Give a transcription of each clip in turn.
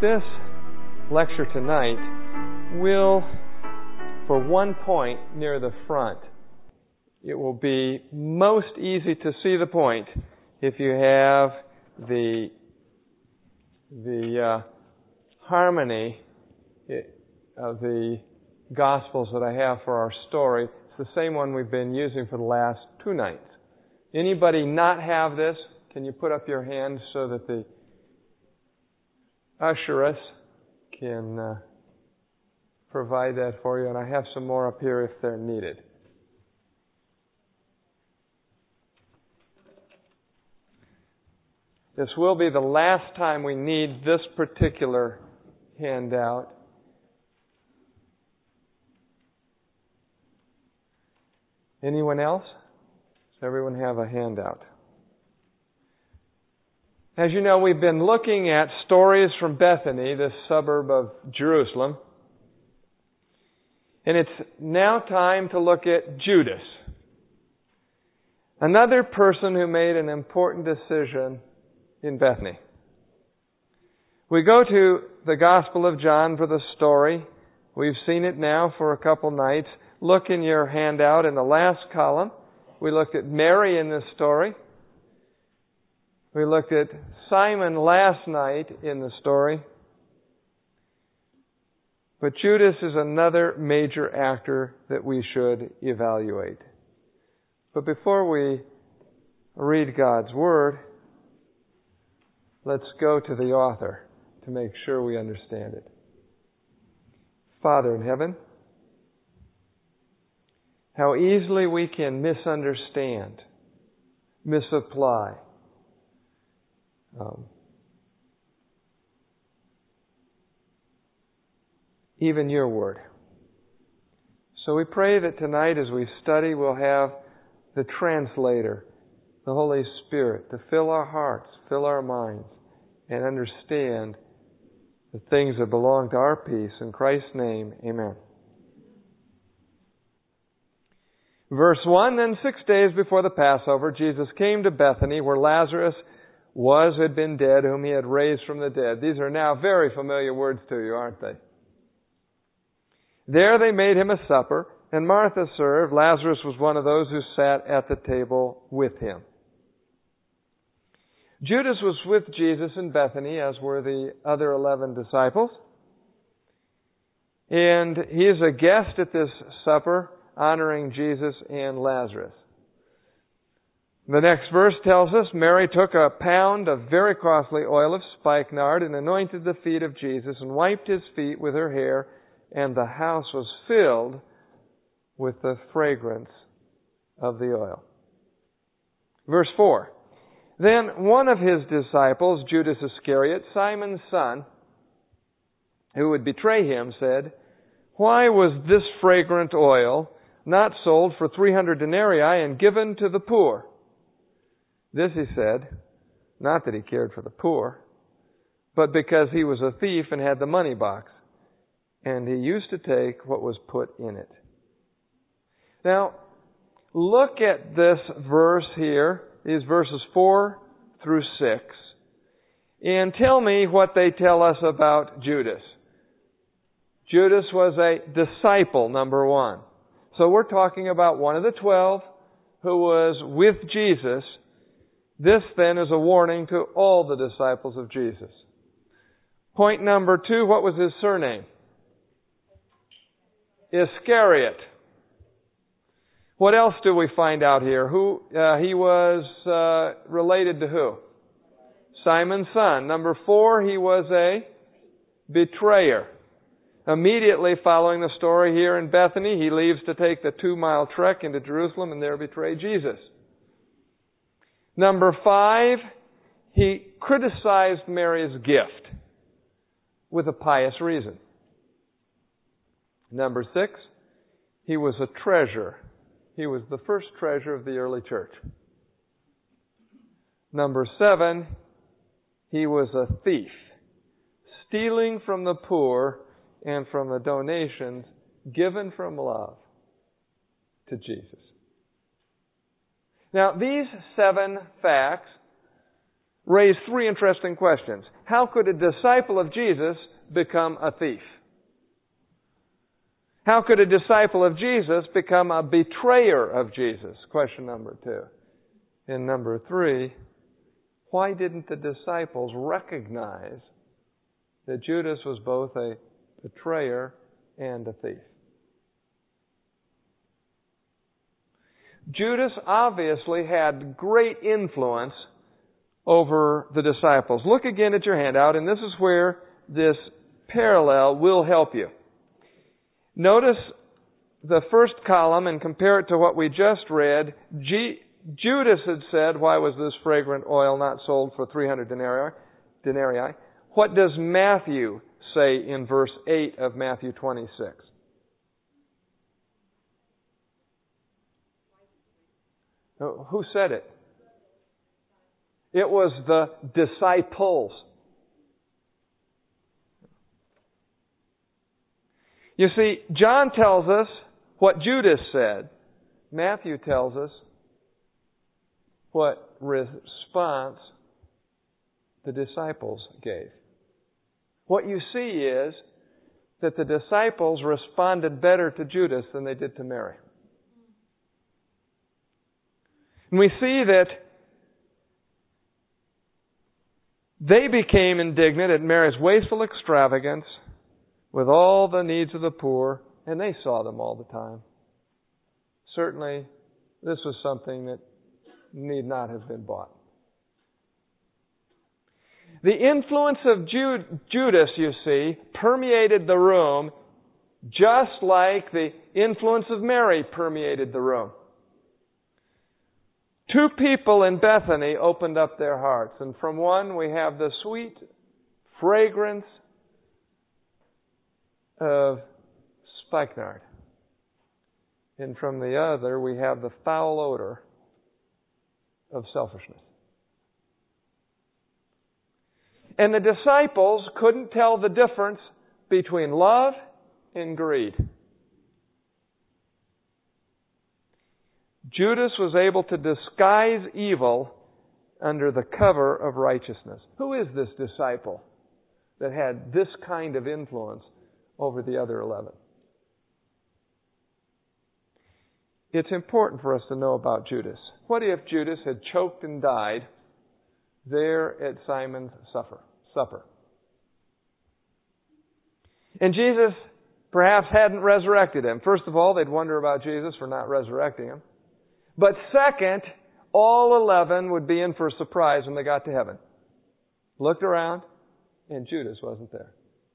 This lecture tonight will, for one point near the front, it will be most easy to see the point if you have the harmony of the Gospels that I have for our story. It's the same one we've been using for the last two nights. Anybody not have this? Can you put up your hand so that the usheress can provide that for you? And I have some more up here if they're needed. This will be the last time we need this particular handout. Anyone else? Does everyone have a handout? As you know, we've been looking at stories from Bethany, this suburb of Jerusalem. And it's now time to look at Judas, another person who made an important decision in Bethany. We go to the Gospel of John for the story. We've seen it now for a couple nights. Look in your handout in the last column. We looked at Mary in this story. We looked at Simon last night in the story. But Judas is another major actor that we should evaluate. But before we read God's Word, let's go to the author to make sure we understand it. Father in heaven, how easily we can misunderstand, misapply, even your Word. So we pray that tonight as we study, we'll have the translator, the Holy Spirit, to fill our hearts, fill our minds, and understand the things that belong to our peace. In Christ's name, amen. Verse 1, Then 6 days before the Passover, Jesus came to Bethany, where Lazarus had been dead, whom he had raised from the dead. These are now very familiar words to you, aren't they? There they made him a supper, and Martha served. Lazarus was one of those who sat at the table with him. Judas was with Jesus in Bethany, as were the other 11 disciples. And he is a guest at this supper, honoring Jesus and Lazarus. The next verse tells us, Mary took a pound of very costly oil of spikenard and anointed the feet of Jesus and wiped his feet with her hair, and the house was filled with the fragrance of the oil. Verse 4. Then one of his disciples, Judas Iscariot, Simon's son, who would betray him, said, Why was this fragrant oil not sold for 300 denarii and given to the poor? This he said, not that he cared for the poor, but because he was a thief and had the money box, and he used to take what was put in it. Now, look at this verse here, these verses 4 through 6, and tell me what they tell us about Judas. Judas was a disciple, number one. So we're talking about one of the 12 who was with Jesus. This then is a warning to all the disciples of Jesus. Point number 2, what was his surname? Iscariot. What else do we find out here? He was related to who? Simon's son. Number 4, he was a betrayer. Immediately following the story here in Bethany, he leaves to take the 2-mile trek into Jerusalem and there betray Jesus. Number 5, he criticized Mary's gift with a pious reason. Number 6, he was a treasure. He was the first treasure of the early church. Number 7, he was a thief, stealing from the poor and from the donations given from love to Jesus. Now, these 7 facts raise three interesting questions. How could a disciple of Jesus become a thief? How could a disciple of Jesus become a betrayer of Jesus? Question number 2. And number 3, why didn't the disciples recognize that Judas was both a betrayer and a thief? Judas obviously had great influence over the disciples. Look again at your handout, and this is where this parallel will help you. Notice the first column and compare it to what we just read. Judas had said, "Why was this fragrant oil not sold for 300 denarii? What does Matthew say in verse 8 of Matthew 26? Who said it? It was the disciples. You see, John tells us what Judas said. Matthew tells us what response the disciples gave. What you see is that the disciples responded better to Judas than they did to Mary. And we see that they became indignant at Mary's wasteful extravagance with all the needs of the poor, and they saw them all the time. Certainly, this was something that need not have been bought. The influence of Judas, you see, permeated the room just like the influence of Mary permeated the room. 2 people in Bethany opened up their hearts, and from one we have the sweet fragrance of spikenard, and from the other we have the foul odor of selfishness. And the disciples couldn't tell the difference between love and greed. Judas was able to disguise evil under the cover of righteousness. Who is this disciple that had this kind of influence over the other 11? It's important for us to know about Judas. What if Judas had choked and died there at Simon's supper? And Jesus perhaps hadn't resurrected him. First of all, they'd wonder about Jesus for not resurrecting him. But second, all 11 would be in for a surprise when they got to heaven. Looked around, and Judas wasn't there.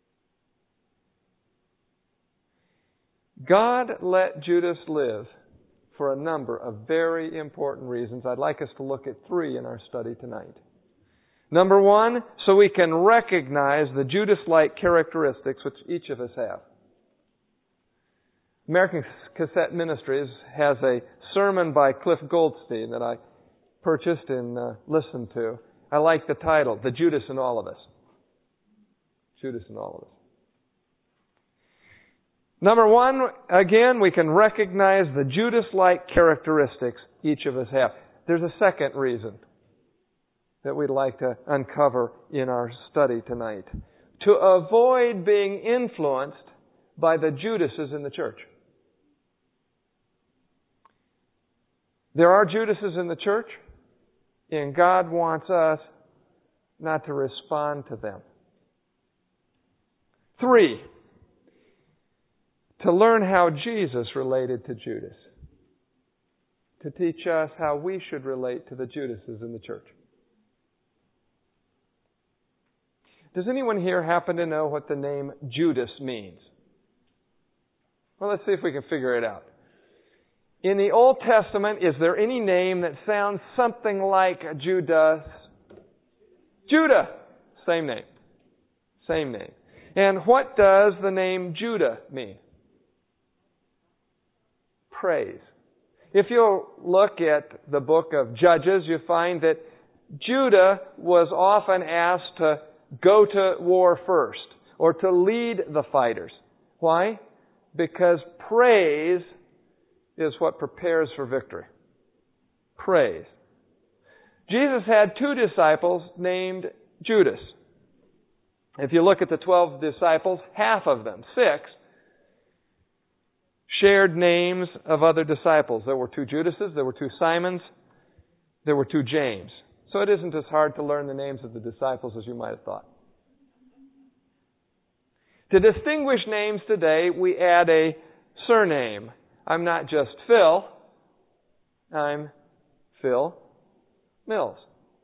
God let Judas live for a number of very important reasons. I'd like us to look at 3 in our study tonight. Number 1, so we can recognize the Judas-like characteristics which each of us have. American Cassette Ministries has a sermon by Cliff Goldstein that I purchased and listened to. I like the title, The Judas in All of Us. Judas in All of Us. Number 1, again, we can recognize the Judas-like characteristics each of us have. There's a second reason that we'd like to uncover in our study tonight. To avoid being influenced by the Judases in the church. There are Judases in the church, and God wants us not to respond to them. 3, to learn how Jesus related to Judas. To teach us how we should relate to the Judases in the church. Does anyone here happen to know what the name Judas means? Well, let's see if we can figure it out. In the Old Testament, is there any name that sounds something like Judas? Judah. Same name. Same name. And what does the name Judah mean? Praise. If you look at the book of Judges, you find that Judah was often asked to go to war first or to lead the fighters. Why? Because praise is what prepares for victory. Praise. Jesus had two disciples named Judas. If you look at the 12 disciples, half of them, 6, shared names of other disciples. There were 2 Judases, there were 2 Simons, there were 2 James. So it isn't as hard to learn the names of the disciples as you might have thought. To distinguish names today, we add a surname. I'm not just Phil, I'm Phil Mills.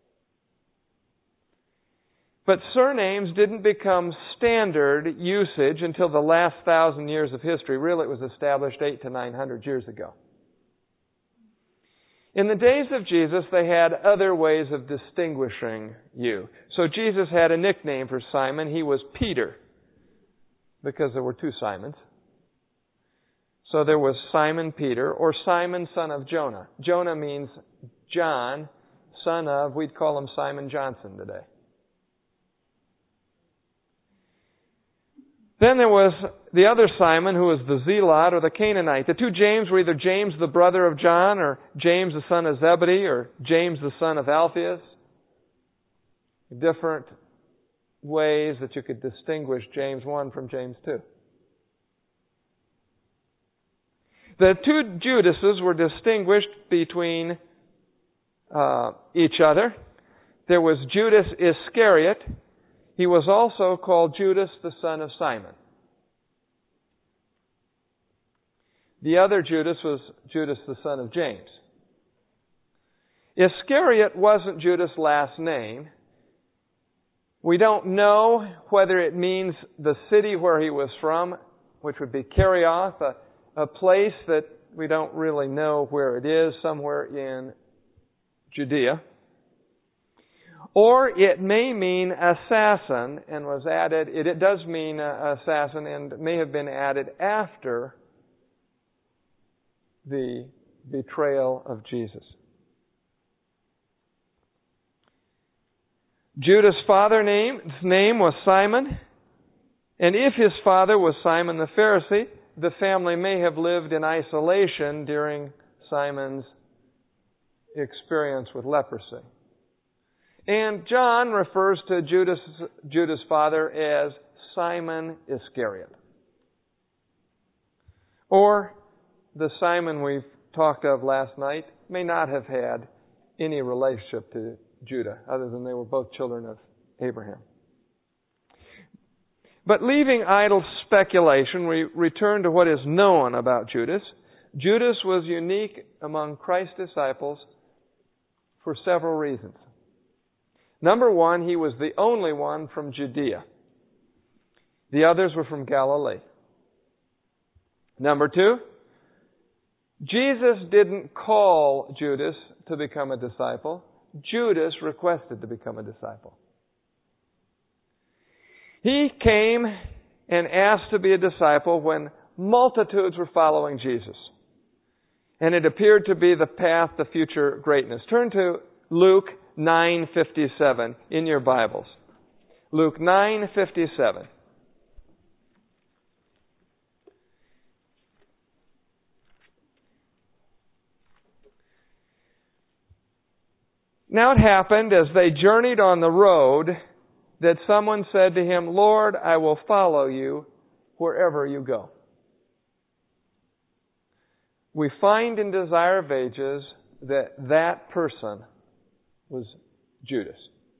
But surnames didn't become standard usage until the last 1,000 years of history. Really, it was established 800 to 900 years ago. In the days of Jesus, they had other ways of distinguishing you. So Jesus had a nickname for Simon. He was Peter, because there were 2 Simons. So there was Simon Peter, or Simon, son of Jonah. Jonah means John, son of, we'd call him Simon Johnson today. Then there was the other Simon, who was the Zealot or the Canaanite. The 2 James were either James the brother of John, or James the son of Zebedee, or James the son of Alphaeus. Different ways that you could distinguish James 1 from James 2. The 2 Judases were distinguished between each other. There was Judas Iscariot. He was also called Judas, the son of Simon. The other Judas was Judas, the son of James. Iscariot wasn't Judas' last name. We don't know whether it means the city where he was from, which would be Kerioth, a place that we don't really know where it is, somewhere in Judea. Or it may mean assassin, and was added, it does mean assassin, and may have been added after the betrayal of Jesus. Judas' father's name was Simon, and if his father was Simon the Pharisee, the family may have lived in isolation during Simon's experience with leprosy. And John refers to Judas' father as Simon Iscariot. Or the Simon we've talked of last night may not have had any relationship to Judah, other than they were both children of Abraham. But leaving idle speculation, we return to what is known about Judas. Judas was unique among Christ's disciples for several reasons. Number one, he was the only one from Judea. The others were from Galilee. Number two, Jesus didn't call Judas to become a disciple. Judas requested to become a disciple. He came and asked to be a disciple when multitudes were following Jesus. And it appeared to be the path to future greatness. Turn to Luke 9:57 in your Bibles. Luke 9:57. Now it happened as they journeyed on the road that someone said to him, "Lord, I will follow you wherever you go." We find in Desire of Ages that person was Judas.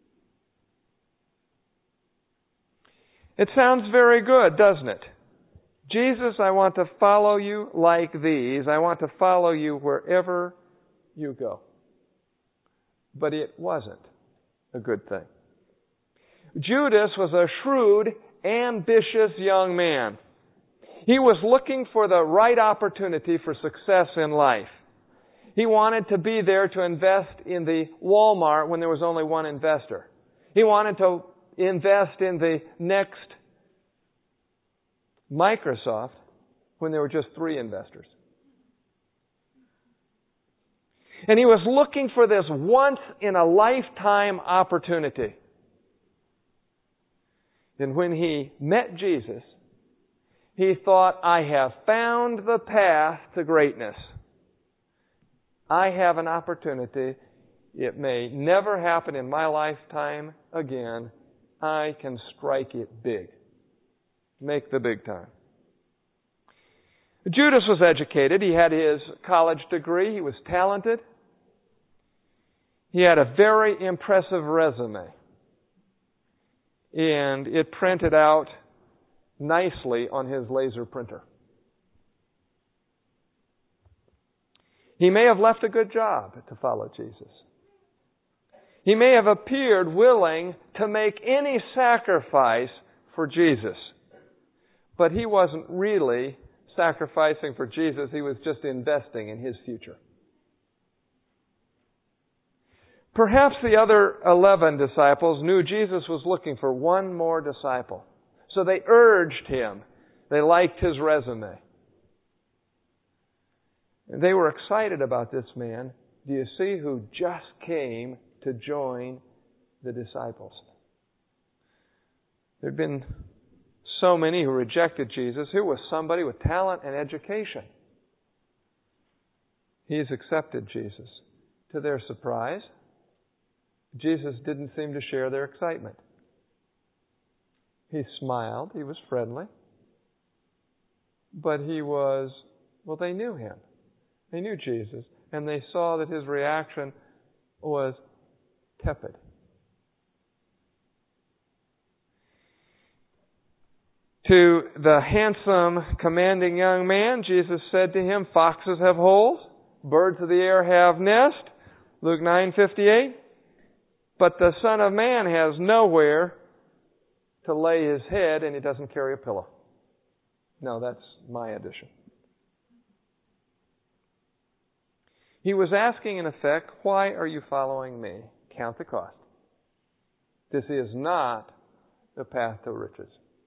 It sounds very good, doesn't it? Jesus, I want to follow you like these. I want to follow you wherever you go. But it wasn't a good thing. Judas was a shrewd, ambitious young man. He was looking for the right opportunity for success in life. He wanted to be there to invest in the Walmart when there was only one investor. He wanted to invest in the next Microsoft when there were just 3 investors. And he was looking for this once-in-a-lifetime opportunity. And when he met Jesus, he thought, I have found the path to greatness. I have an opportunity, it may never happen in my lifetime again. I can strike it big. Make the big time. Judas was educated. He had his college degree. He was talented. He had a very impressive resume. And it printed out nicely on his laser printer. He may have left a good job to follow Jesus. He may have appeared willing to make any sacrifice for Jesus. But he wasn't really sacrificing for Jesus. He was just investing in his future. Perhaps the other 11 disciples knew Jesus was looking for one more disciple. So they urged him. They liked his resume. They were excited about this man. Do you see who just came to join the disciples? There'd been so many who rejected Jesus. Here was somebody with talent and education. He's accepted Jesus. To their surprise, Jesus didn't seem to share their excitement. He smiled. He was friendly. But he was, well, they knew him. They knew Jesus. And they saw that his reaction was tepid. To the handsome, commanding young man, Jesus said to him, "Foxes have holes, birds of the air have nests." Luke 9:58. But the Son of Man has nowhere to lay his head, and he doesn't carry a pillow. No, that's my addition. He was asking, in effect, why are you following me? Count the cost. This is not the path to riches.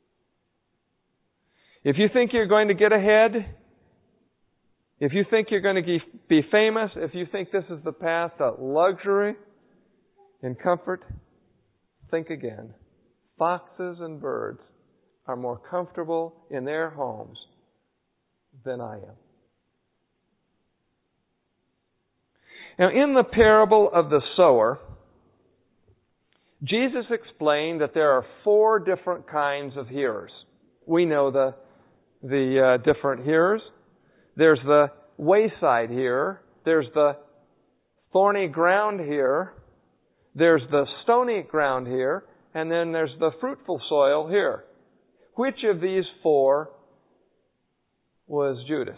If you think you're going to get ahead, if you think you're going to be famous, if you think this is the path to luxury and comfort, think again. Foxes and birds are more comfortable in their homes than I am. Now, in the parable of the sower, Jesus explained that there are 4 different kinds of hearers. We know the different hearers. There's the wayside hearer. There's the thorny ground hearer. There's the stony ground hearer. And then there's the fruitful soil hearer. Which of these 4 was Judas?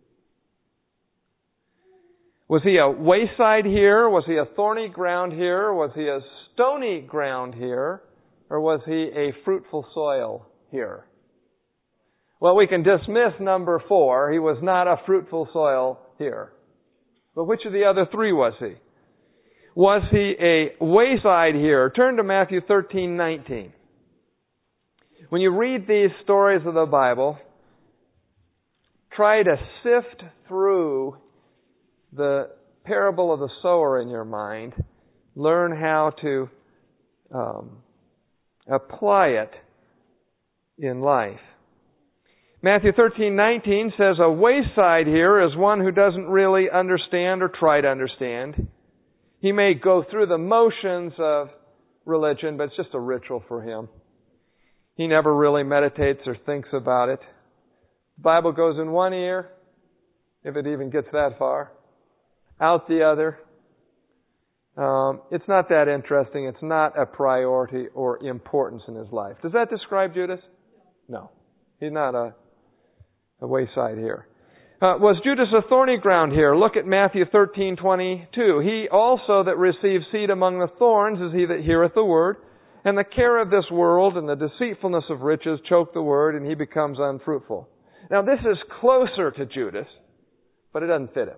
Was he a wayside hearer? Was he a thorny ground hearer? Was he a stony ground hearer? Or was he a fruitful soil hearer? Well, we can dismiss number 4. He was not a fruitful soil hearer. But which of the other 3 was he? Was he a wayside hearer? Turn to Matthew 13:19. When you read these stories of the Bible, try to sift through the parable of the sower in your mind. Learn how to apply it in life. Matthew 13:19 says, "A wayside hearer is one who doesn't really understand or try to understand. He may go through the motions of religion, but it's just a ritual for him. He never really meditates or thinks about it. The Bible goes in one ear, if it even gets that far, out the other. It's not that interesting. It's not a priority or importance in his life." Does that describe Judas? No. He's not a wayside hearer. Was Judas a thorny ground hearer? Look at Matthew 13:22. "He also that receives seed among the thorns is he that heareth the word, and the care of this world and the deceitfulness of riches choke the word, and he becomes unfruitful." Now this is closer to Judas, but it doesn't fit him.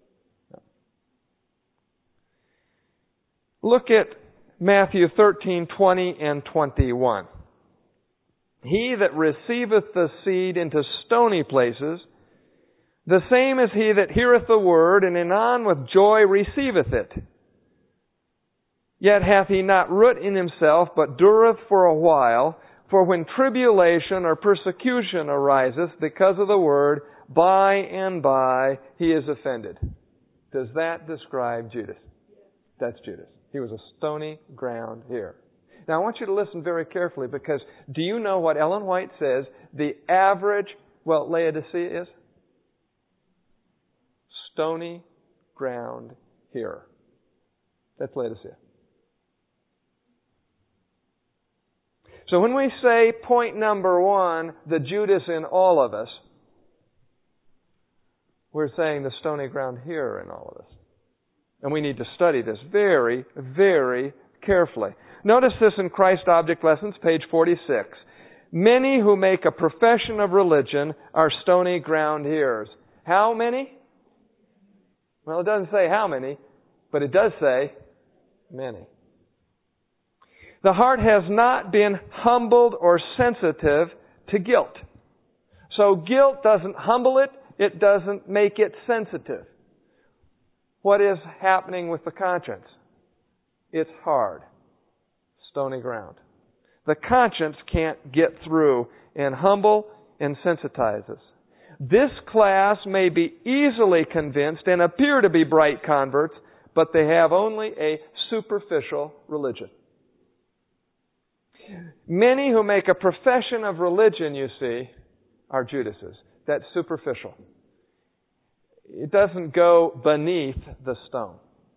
Look at Matthew 13:20 and 21. "He that receiveth the seed into stony places, the same is he that heareth the word, and anon with joy receiveth it. Yet hath he not root in himself, but dureth for a while. For when tribulation or persecution ariseth because of the word, by and by he is offended." Does that describe Judas? That's Judas. He was a stony ground here. Now, I want you to listen very carefully, because do you know what Ellen White says the average, Laodicea is? Stony ground here. That's Laodicea. So when we say point number 1, the Judas in all of us, we're saying the stony ground here in all of us. And we need to study this very, very carefully. Notice this in Christ Object Lessons, page 46. Many who make a profession of religion are stony ground hearers. How many? Well, it doesn't say how many, but it does say many. The heart has not been humbled or sensitive to guilt. So guilt doesn't humble it. It doesn't make it sensitive. What is happening with the conscience? It's hard. Stony ground. The conscience can't get through and humble and sensitize us. This class may be easily convinced and appear to be bright converts, but they have only a superficial religion. Many who make a profession of religion, you see, are Judases. That's superficial. It doesn't go beneath the stone.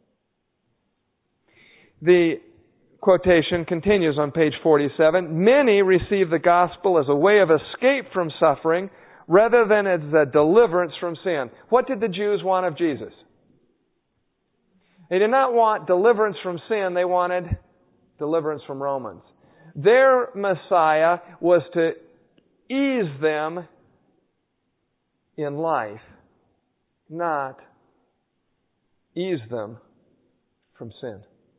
The quotation continues on page 47. Many receive the gospel as a way of escape from suffering rather than as a deliverance from sin. What did the Jews want of Jesus? They did not want deliverance from sin. They wanted deliverance from Romans. Their Messiah was to ease them in life, not ease them from sin.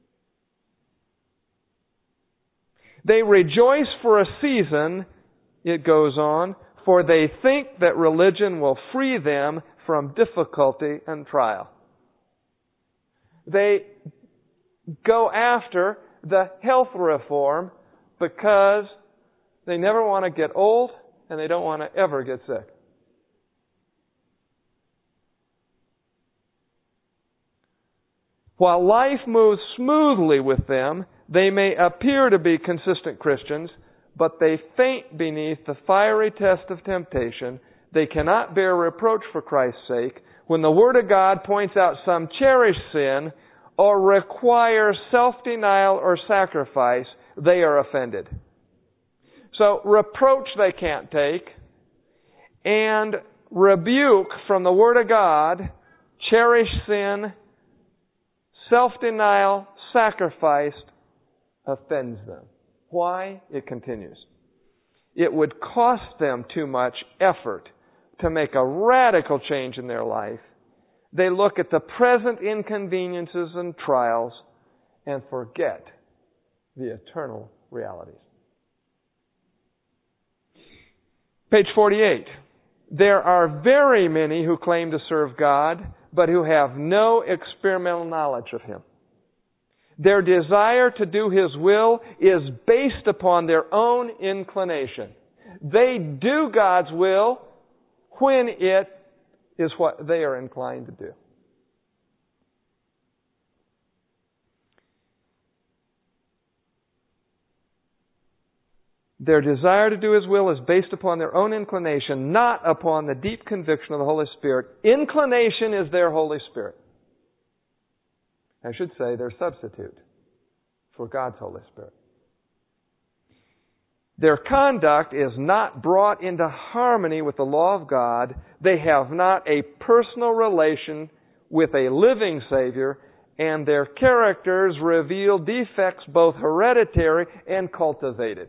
They rejoice for a season, it goes on, for they think that religion will free them from difficulty and trial. They go after the health reform because they never want to get old and they don't want to ever get sick. While life moves smoothly with them, they may appear to be consistent Christians, but they faint beneath the fiery test of temptation. They cannot bear reproach for Christ's sake. When the Word of God points out some cherished sin or requires self-denial or sacrifice, they are offended. So reproach they can't take, and rebuke from the Word of God, cherished sin, self-denial, sacrificed, offends them. Why? It continues. It would cost them too much effort to make a radical change in their life. They look at the present inconveniences and trials and forget the eternal realities. Page 48. There are very many who claim to serve God, but who have no experimental knowledge of Him. Their desire to do His will is based upon their own inclination. They do God's will when it is what they are inclined to do. Their desire to do His will is based upon their own inclination, not upon the deep conviction of the Holy Spirit. Inclination is their Holy Spirit. I should say their substitute for God's Holy Spirit. Their conduct is not brought into harmony with the law of God. They have not a personal relation with a living Savior, and their characters reveal defects both hereditary and cultivated.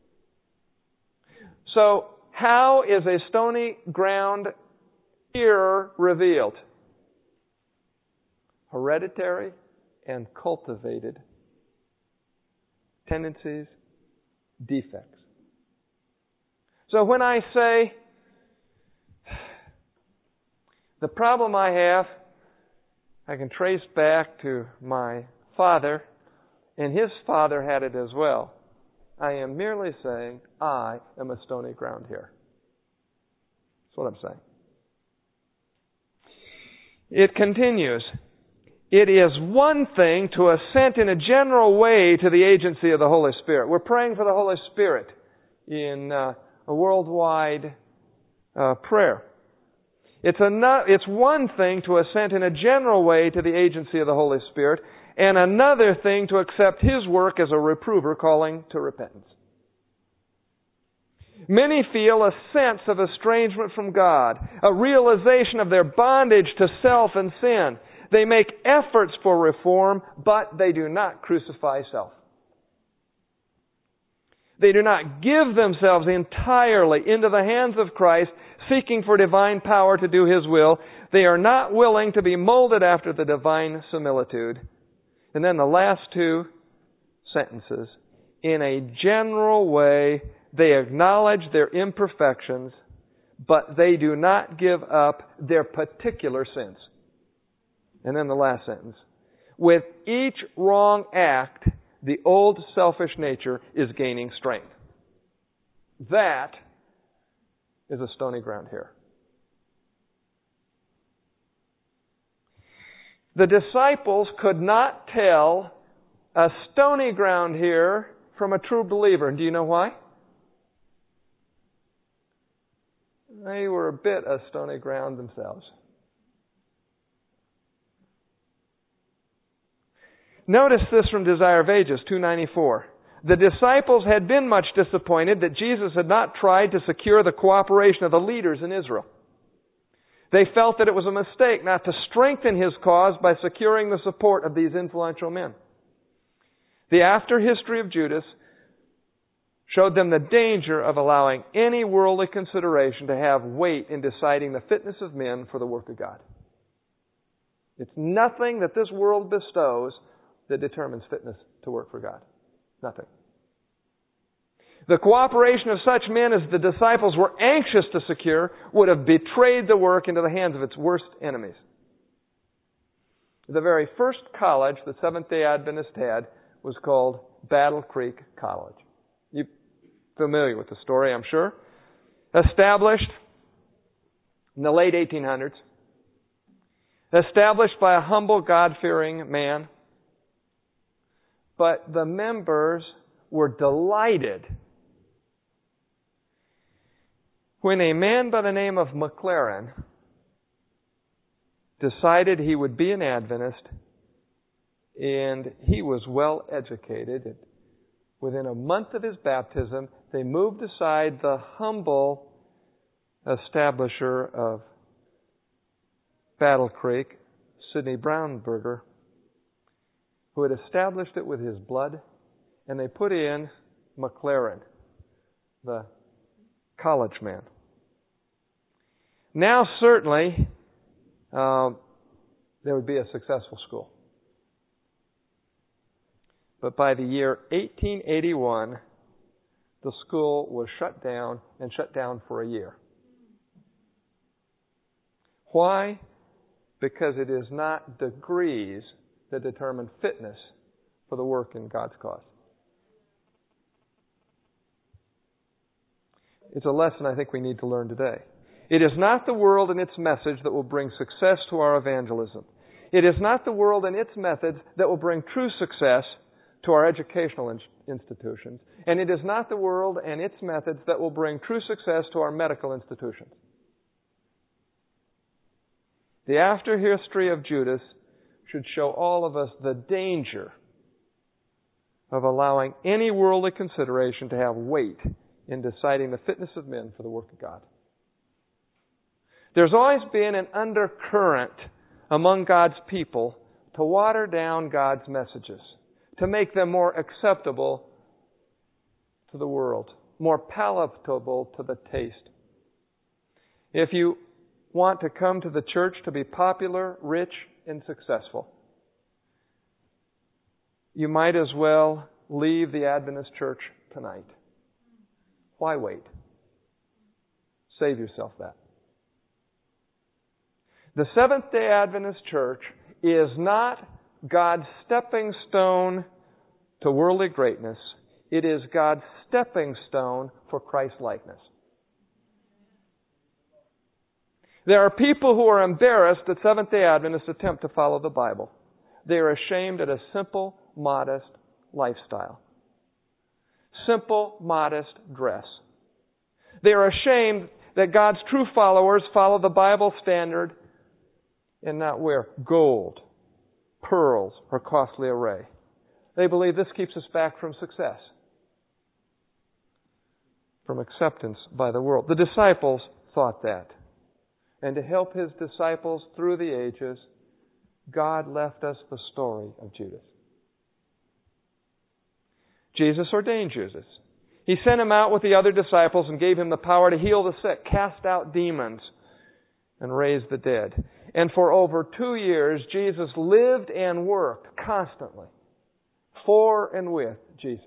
So, how is a stony ground hearer revealed? Hereditary and cultivated tendencies, defects. So when I say, the problem I have, I can trace back to my father, and his father had it as well. I am merely saying, I am a stony ground here. That's what I'm saying. It continues. It is one thing to assent in a general way to the agency of the Holy Spirit. We're praying for the Holy Spirit in a worldwide prayer. It's one thing to assent in a general way to the agency of the Holy Spirit, and another thing to accept His work as a reprover calling to repentance. Many feel a sense of estrangement from God, a realization of their bondage to self and sin. They make efforts for reform, but they do not crucify self. They do not give themselves entirely into the hands of Christ, seeking for divine power to do His will. They are not willing to be molded after the divine similitude. And then the last two sentences. In a general way, they acknowledge their imperfections, but they do not give up their particular sins. And then the last sentence. With each wrong act, the old selfish nature is gaining strength. That is a stony ground here. The disciples could not tell a stony ground here from a true believer. And do you know why? They were a bit of stony ground themselves. Notice this from Desire of Ages, 294. The disciples had been much disappointed that Jesus had not tried to secure the cooperation of the leaders in Israel. They felt that it was a mistake not to strengthen His cause by securing the support of these influential men. The after history of Judas showed them the danger of allowing any worldly consideration to have weight in deciding the fitness of men for the work of God. It's nothing that this world bestows that determines fitness to work for God. Nothing. The cooperation of such men as the disciples were anxious to secure would have betrayed the work into the hands of its worst enemies. The very first college the Seventh-day Adventists had was called Battle Creek College. You're familiar with the story, I'm sure. Established in the late 1800s. Established by a humble, God-fearing man. But the members were delighted when a man by the name of McLaren decided he would be an Adventist, and he was well educated. Within a month of his baptism, they moved aside the humble establisher of Battle Creek, Sidney Brownberger, who had established it with his blood, and they put in McLaren, the college man. Now, certainly, there would be a successful school. But by the year 1881, the school was shut down, and shut down for a year. Why? Because it is not degrees that determine fitness for the work in God's cause. It's a lesson I think we need to learn today. It is not the world and its message that will bring success to our evangelism. It is not the world and its methods that will bring true success to our educational institutions. And it is not the world and its methods that will bring true success to our medical institutions. The after history of Judas should show all of us the danger of allowing any worldly consideration to have weight in deciding the fitness of men for the work of God. There's always been an undercurrent among God's people to water down God's messages, to make them more acceptable to the world, more palatable to the taste. If you want to come to the church to be popular, rich, and successful, you might as well leave the Adventist church tonight. Why wait? Save yourself that. The Seventh-day Adventist church is not God's stepping stone to worldly greatness. It is God's stepping stone for Christ-likeness. There are people who are embarrassed that Seventh-day Adventists attempt to follow the Bible. They are ashamed at a simple, modest lifestyle. Simple, modest dress. They are ashamed that God's true followers follow the Bible standard and not wear gold, pearls, or costly array. They believe this keeps us back from success, from acceptance by the world. The disciples thought that. And to help His disciples through the ages, God left us the story of Judas. Jesus ordained Judas. He sent him out with the other disciples and gave him the power to heal the sick, cast out demons, and raise the dead. And for over 2 years, Jesus lived and worked constantly for and with Jesus.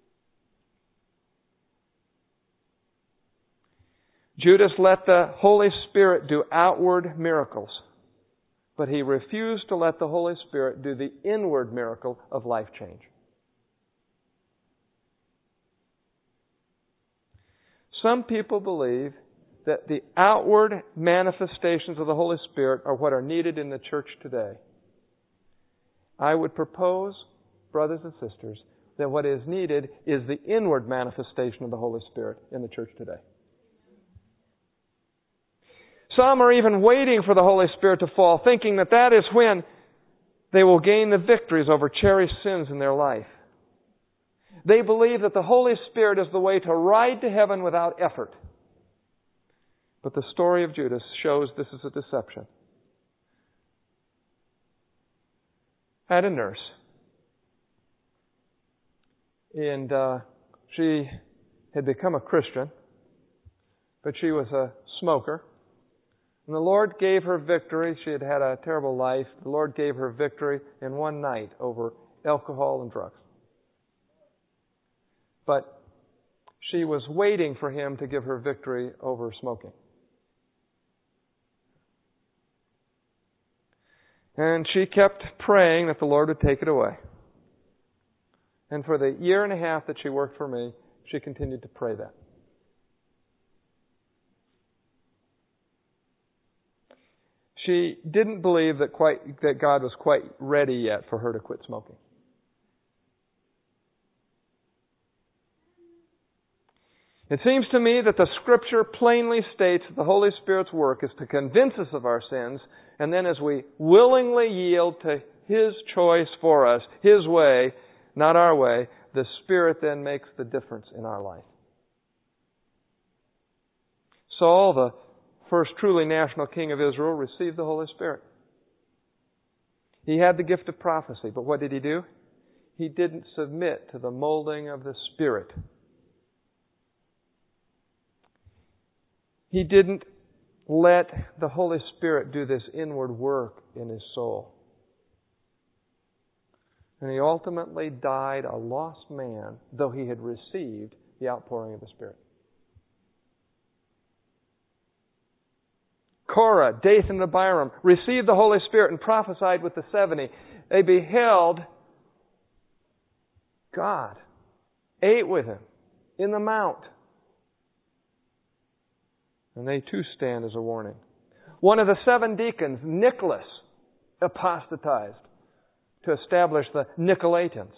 Judas let the Holy Spirit do outward miracles, but he refused to let the Holy Spirit do the inward miracle of life change. Some people believe that the outward manifestations of the Holy Spirit are what are needed in the church today. I would propose, brothers and sisters, that what is needed is the inward manifestation of the Holy Spirit in the church today. Some are even waiting for the Holy Spirit to fall, thinking that that is when they will gain the victories over cherished sins in their life. They believe that the Holy Spirit is the way to ride to heaven without effort. But the story of Judas shows this is a deception. I had a nurse. And she had become a Christian, but she was a smoker. And the Lord gave her victory. She had had a terrible life. The Lord gave her victory in one night over alcohol and drugs. But she was waiting for Him to give her victory over smoking. And she kept praying that the Lord would take it away. And for the 1.5 years that she worked for me, she continued to pray that. She didn't believe that God was quite ready yet for her to quit smoking. It seems to me that the Scripture plainly states that the Holy Spirit's work is to convince us of our sins, and then as we willingly yield to His choice for us, His way, not our way, the Spirit then makes the difference in our life. Saul, the first truly national king of Israel, received the Holy Spirit. He had the gift of prophecy, but what did he do? He didn't submit to the molding of the Spirit. He didn't let the Holy Spirit do this inward work in his soul. And he ultimately died a lost man, though he had received the outpouring of the Spirit. Korah, Dathan, and Abiram received the Holy Spirit and prophesied with the 70. They beheld God, ate with Him in the mount. And they too stand as a warning. One of the 7 deacons, Nicholas, apostatized to establish the Nicolaitans.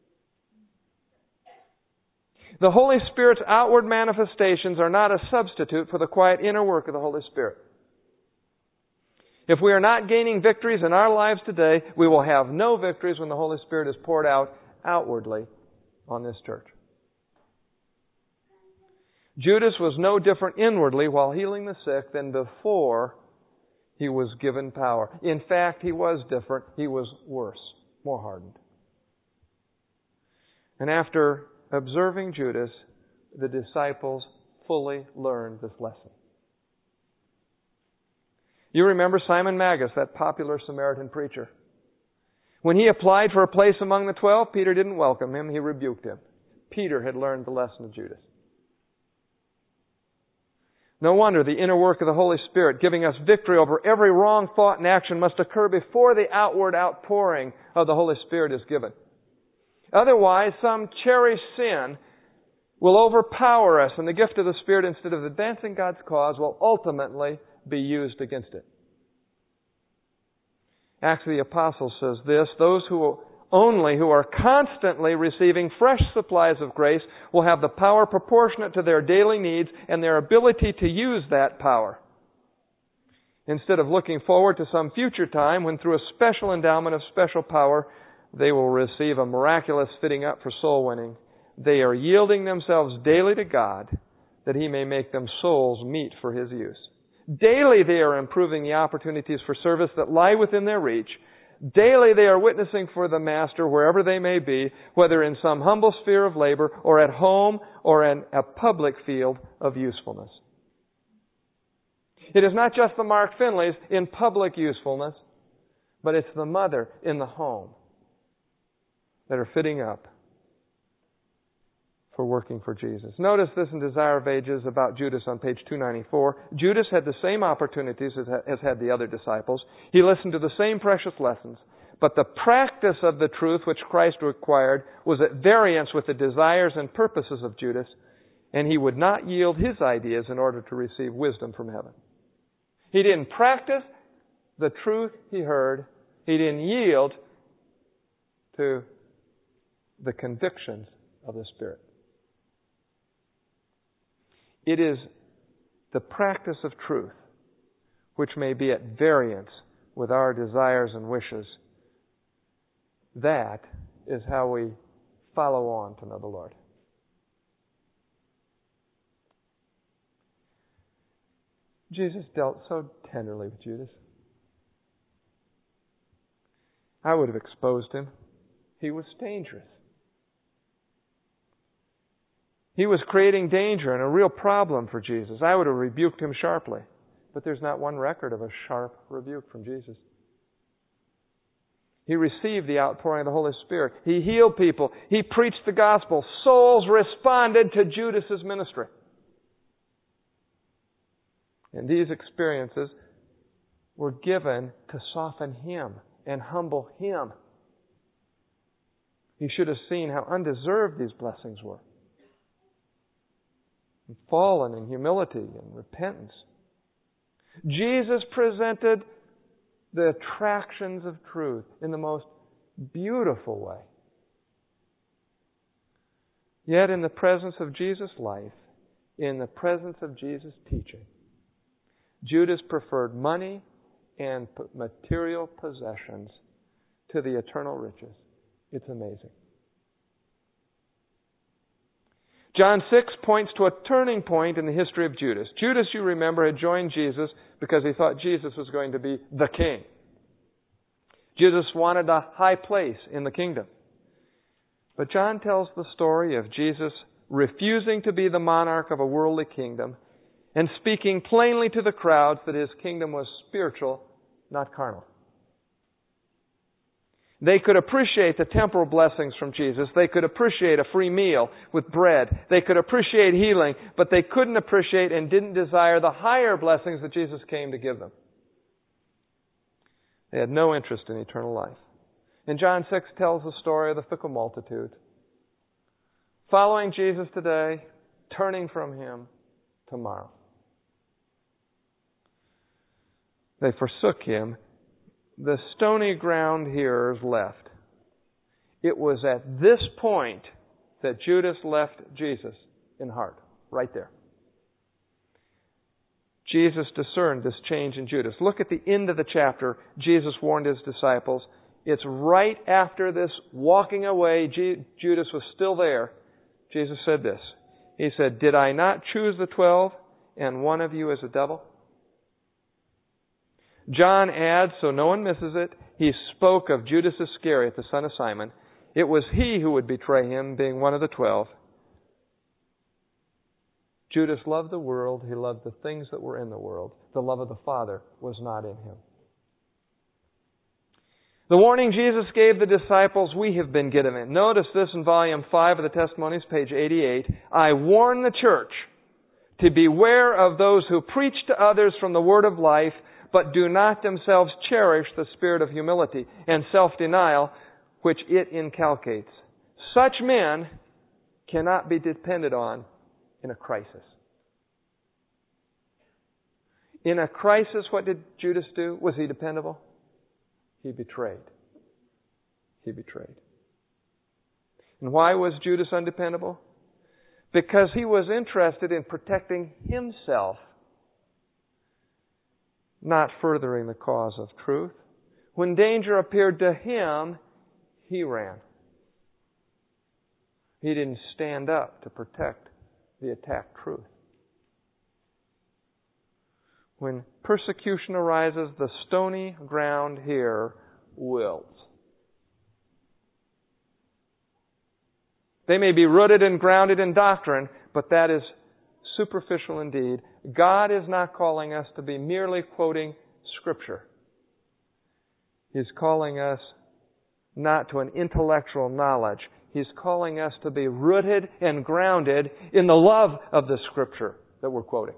The Holy Spirit's outward manifestations are not a substitute for the quiet inner work of the Holy Spirit. If we are not gaining victories in our lives today, we will have no victories when the Holy Spirit is poured out outwardly on this church. Judas was no different inwardly while healing the sick than before he was given power. In fact, he was different. He was worse, more hardened. And after observing Judas, the disciples fully learned this lesson. You remember Simon Magus, that popular Samaritan preacher. When he applied for a place among the 12, Peter didn't welcome him. He rebuked him. Peter had learned the lesson of Judas. No wonder the inner work of the Holy Spirit, giving us victory over every wrong thought and action, must occur before the outward outpouring of the Holy Spirit is given. Otherwise, some cherished sin will overpower us, and the gift of the Spirit, instead of advancing God's cause, will ultimately be used against it. Acts of the Apostles says this, those who are constantly receiving fresh supplies of grace will have the power proportionate to their daily needs and their ability to use that power. Instead of looking forward to some future time when through a special endowment of special power they will receive a miraculous fitting up for soul winning, they are yielding themselves daily to God that He may make them souls meet for His use. Daily they are improving the opportunities for service that lie within their reach. Daily they are witnessing for the Master wherever they may be, whether in some humble sphere of labor or at home or in a public field of usefulness. It is not just the Mark Finleys in public usefulness, but it's the mother in the home that are fitting up for working for Jesus. Notice this in Desire of Ages about Judas on page 294. Judas had the same opportunities as had the other disciples. He listened to the same precious lessons. But the practice of the truth which Christ required was at variance with the desires and purposes of Judas, and he would not yield his ideas in order to receive wisdom from heaven. He didn't practice the truth he heard. He didn't yield to the convictions of the Spirit. It is the practice of truth which may be at variance with our desires and wishes. That is how we follow on to know the Lord. Jesus dealt so tenderly with Judas. I would have exposed him. He was dangerous. He was creating danger and a real problem for Jesus. I would have rebuked him sharply. But there's not one record of a sharp rebuke from Jesus. He received the outpouring of the Holy Spirit. He healed people. He preached the gospel. Souls responded to Judas's ministry. And these experiences were given to soften him and humble him. He should have seen how undeserved these blessings were. And fallen in humility and repentance. Jesus presented the attractions of truth in the most beautiful way. Yet in the presence of Jesus' life, in the presence of Jesus' teaching, Judas preferred money and material possessions to the eternal riches. It's amazing. John 6 points to a turning point in the history of Judas. Judas, you remember, had joined Jesus because he thought Jesus was going to be the king. Judas wanted a high place in the kingdom. But John tells the story of Jesus refusing to be the monarch of a worldly kingdom and speaking plainly to the crowds that his kingdom was spiritual, not carnal. They could appreciate the temporal blessings from Jesus. They could appreciate a free meal with bread. They could appreciate healing, but they couldn't appreciate and didn't desire the higher blessings that Jesus came to give them. They had no interest in eternal life. And John 6 tells the story of the fickle multitude. Following Jesus today, turning from Him tomorrow. They forsook Him. The stony ground hearers left. It was at this point that Judas left Jesus in heart. Right there. Jesus discerned this change in Judas. Look at the end of the chapter. Jesus warned His disciples. It's right after this walking away. Judas was still there. Jesus said this. He said, "Did I not choose the 12 and one of you is a devil?" John adds, so no one misses it, he spoke of Judas Iscariot, the son of Simon. It was he who would betray Him, being one of the 12. Judas loved the world. He loved the things that were in the world. The love of the Father was not in him. The warning Jesus gave the disciples, we have been given it. Notice this in volume 5 of the Testimonies, page 88. I warn the church to beware of those who preach to others from the word of life, but do not themselves cherish the spirit of humility and self-denial which it inculcates. Such men cannot be depended on in a crisis. In a crisis, what did Judas do? Was he dependable? He betrayed. He betrayed. And why was Judas undependable? Because he was interested in protecting himself, not furthering the cause of truth. When danger appeared to him, he ran. He didn't stand up to protect the attacked truth. When persecution arises, the stony ground here wilts. They may be rooted and grounded in doctrine, but that is superficial indeed. God is not calling us to be merely quoting Scripture. He's calling us not to an intellectual knowledge. He's calling us to be rooted and grounded in the love of the Scripture that we're quoting.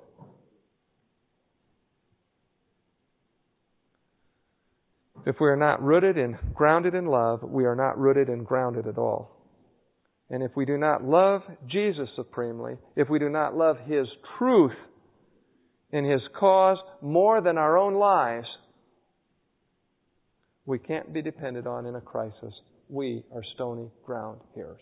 If we are not rooted and grounded in love, we are not rooted and grounded at all. And if we do not love Jesus supremely, if we do not love His truth and His cause more than our own lives, we can't be depended on in a crisis. We are stony ground hearers.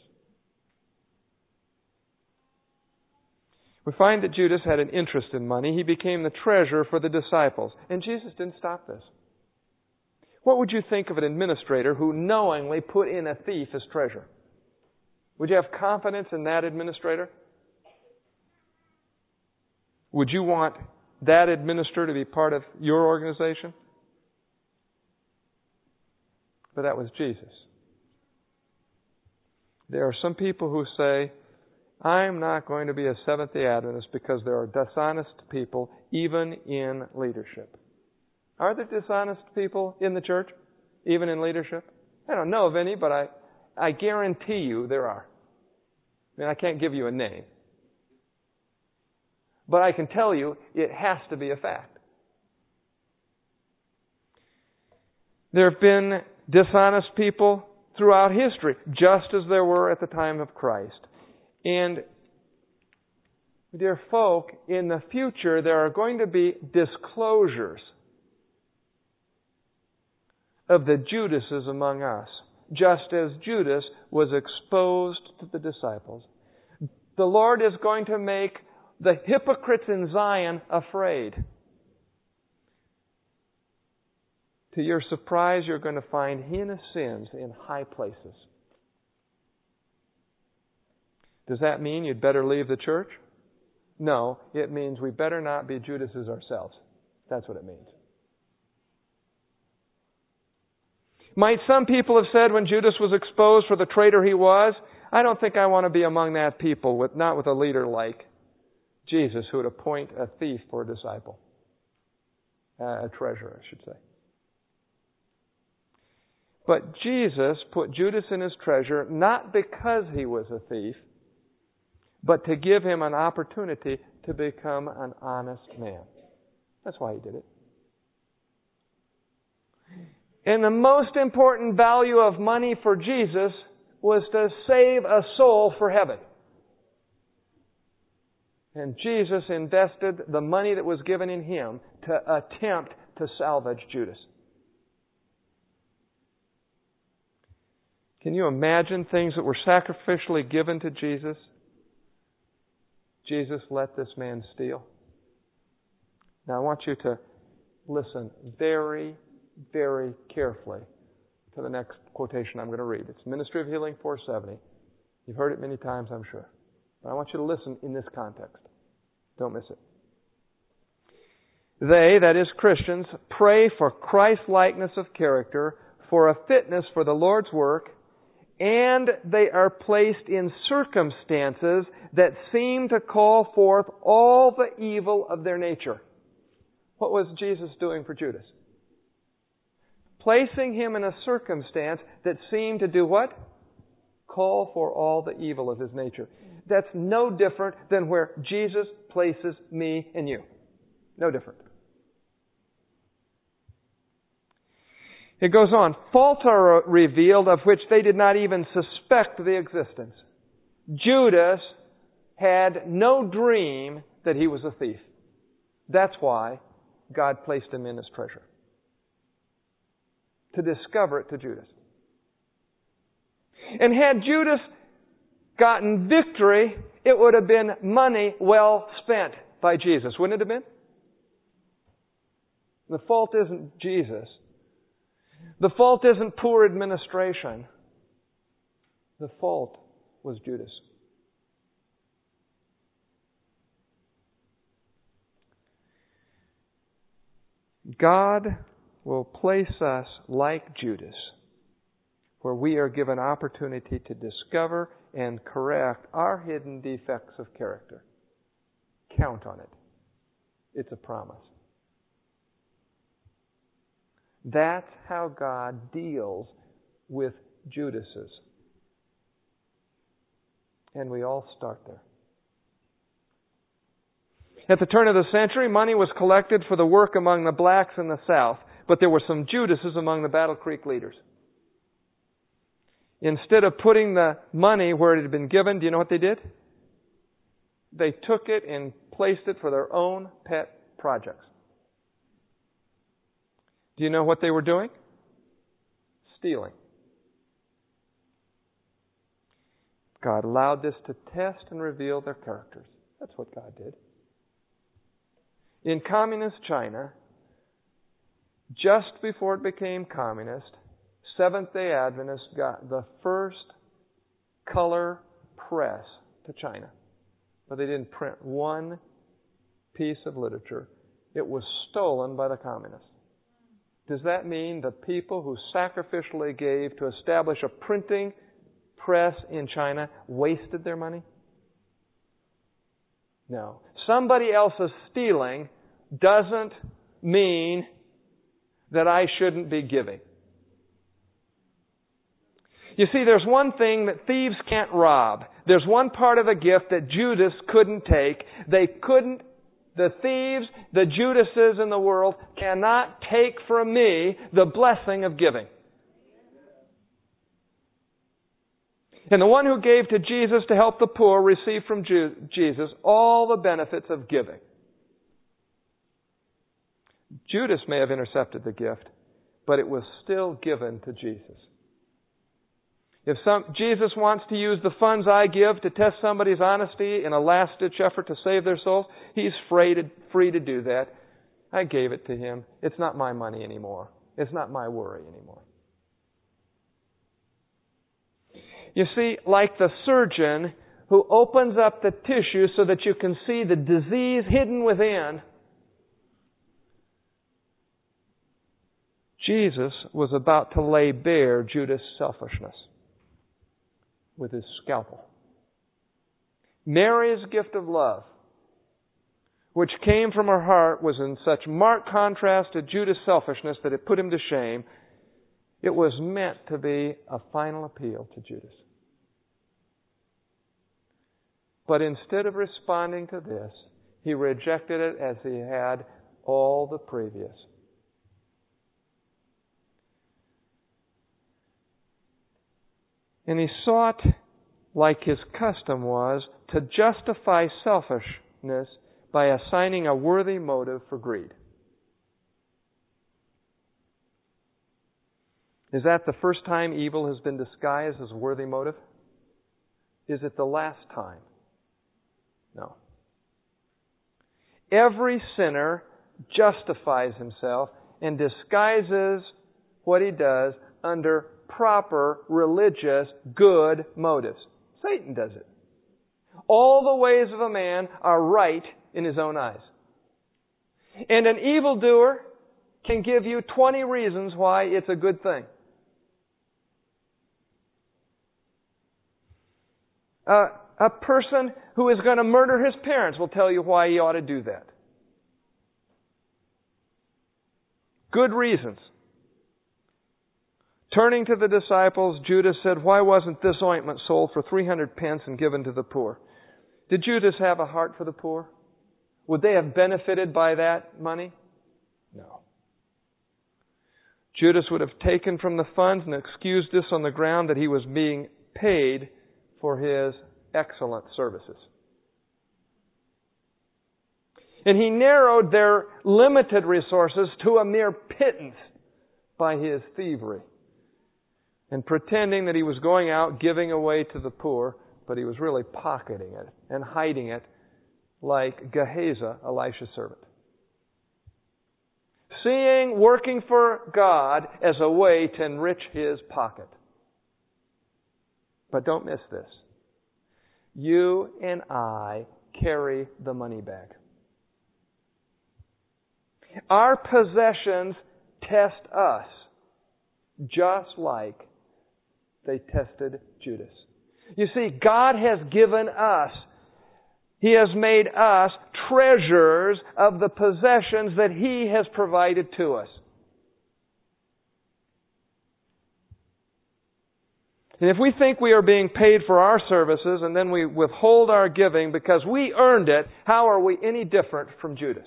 We find that Judas had an interest in money. He became the treasurer for the disciples. And Jesus didn't stop this. What would you think of an administrator who knowingly put in a thief as treasurer? Would you have confidence in that administrator? Would you want that administrator to be part of your organization? But that was Jesus. There are some people who say, I'm not going to be a Seventh-day Adventist because there are dishonest people even in leadership. Are there dishonest people in the church, even in leadership? I don't know of any, but I guarantee you there are. I mean, I can't give you a name. But I can tell you it has to be a fact. There have been dishonest people throughout history, just as there were at the time of Christ. And, dear folk, in the future there are going to be disclosures of the Judases among us, just as Judas was exposed to the disciples. The Lord is going to make the hypocrites in Zion afraid. To your surprise, you're going to find heinous sins in high places. Does that mean you'd better leave the church? No, it means we better not be Judases ourselves. That's what it means. Might some people have said when Judas was exposed for the traitor he was, I don't think I want to be among that people, not with a leader like Jesus who would appoint a thief for a disciple. A treasurer, I should say. But Jesus put Judas in his treasure not because he was a thief, but to give him an opportunity to become an honest man. That's why he did it. And the most important value of money for Jesus was to save a soul for heaven. And Jesus invested the money that was given in him to attempt to salvage Judas. Can you imagine things that were sacrificially given to Jesus? Jesus let this man steal. Now I want you to listen very, very carefully to the next quotation I'm going to read. It's Ministry of Healing 470. You've heard it many times, I'm sure. But I want you to listen in this context. Don't miss it. They, that is Christians, pray for Christ-likeness of character, for a fitness for the Lord's work, and they are placed in circumstances that seem to call forth all the evil of their nature. What was Jesus doing for Judas? Placing him in a circumstance that seemed to do what? Call for all the evil of his nature. That's no different than where Jesus places me and you. No different. It goes on. Faults are revealed of which they did not even suspect the existence. Judas had no dream that he was a thief. That's why God placed him in his treasure. to discover it to Judas. And had Judas gotten victory, it would have been money well spent by Jesus, wouldn't it have been? The fault isn't Jesus. The fault isn't poor administration. The fault was Judas. God will place us like Judas, where we are given opportunity to discover and correct our hidden defects of character. Count on it. It's a promise. That's how God deals with Judases. And we all start there. At the turn of the century, money was collected for the work among the blacks in the South, but there were some Judases among the Battle Creek leaders. Instead of putting the money where it had been given, do you know what they did? They took it and placed it for their own pet projects. Do you know what they were doing? Stealing. God allowed this to test and reveal their characters. That's what God did. In communist China, just before it became communist, Seventh-day Adventists got the first color press to China. But they didn't print one piece of literature. It was stolen by the communists. Does that mean the people who sacrificially gave to establish a printing press in China wasted their money? No. Somebody else's stealing doesn't mean that I shouldn't be giving. You see, there's one thing that thieves can't rob. There's one part of a gift that Judas couldn't take. The thieves, the Judases in the world, cannot take from me the blessing of giving. And the one who gave to Jesus to help the poor received from Jesus all the benefits of giving. Judas may have intercepted the gift, but it was still given to Jesus. If Jesus wants to use the funds I give to test somebody's honesty in a last-ditch effort to save their souls, He's free to do that. I gave it to Him. It's not my money anymore. It's not my worry anymore. You see, like the surgeon who opens up the tissue so that you can see the disease hidden within, Jesus was about to lay bare Judas' selfishness with His scalpel. Mary's gift of love, which came from her heart, was in such marked contrast to Judas' selfishness that it put him to shame. It was meant to be a final appeal to Judas. But instead of responding to this, he rejected it as he had all the previous. And he sought, like his custom was, to justify selfishness by assigning a worthy motive for greed. Is that the first time evil has been disguised as a worthy motive? Is it the last time? No. Every sinner justifies himself and disguises what he does under proper, religious, good motives. Satan does it. All the ways of a man are right in his own eyes. And an evildoer can give you 20 reasons why it's a good thing. A person who is going to murder his parents will tell you why he ought to do that. Good reasons. Turning to the disciples, Judas said, "Why wasn't this ointment sold for 300 pence and given to the poor?" Did Judas have a heart for the poor? Would they have benefited by that money? No. Judas would have taken from the funds and excused this on the ground that he was being paid for his excellent services. And he narrowed their limited resources to a mere pittance by his thievery and pretending that he was going out giving away to the poor, but he was really pocketing it and hiding it like Gehazi, Elisha's servant. Seeing working for God as a way to enrich his pocket. But don't miss this. You and I carry the money bag. Our possessions test us just like they tested Judas. You see, God has given us, He has made us treasurers of the possessions that He has provided to us. And if we think we are being paid for our services and then we withhold our giving because we earned it, how are we any different from Judas?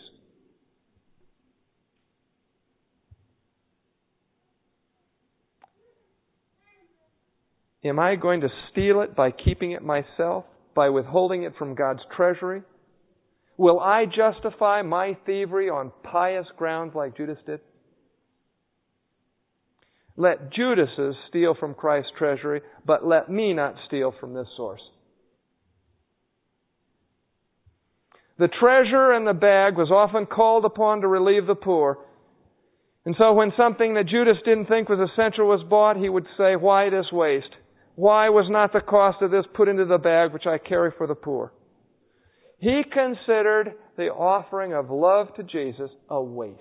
Am I going to steal it by keeping it myself, by withholding it from God's treasury? Will I justify my thievery on pious grounds like Judas did? Let Judases steal from Christ's treasury, but let me not steal from this source. The treasurer in the bag was often called upon to relieve the poor. And so when something that Judas didn't think was essential was bought, he would say, "Why this waste? Why was not the cost of this put into the bag which I carry for the poor?" He considered the offering of love to Jesus a waste.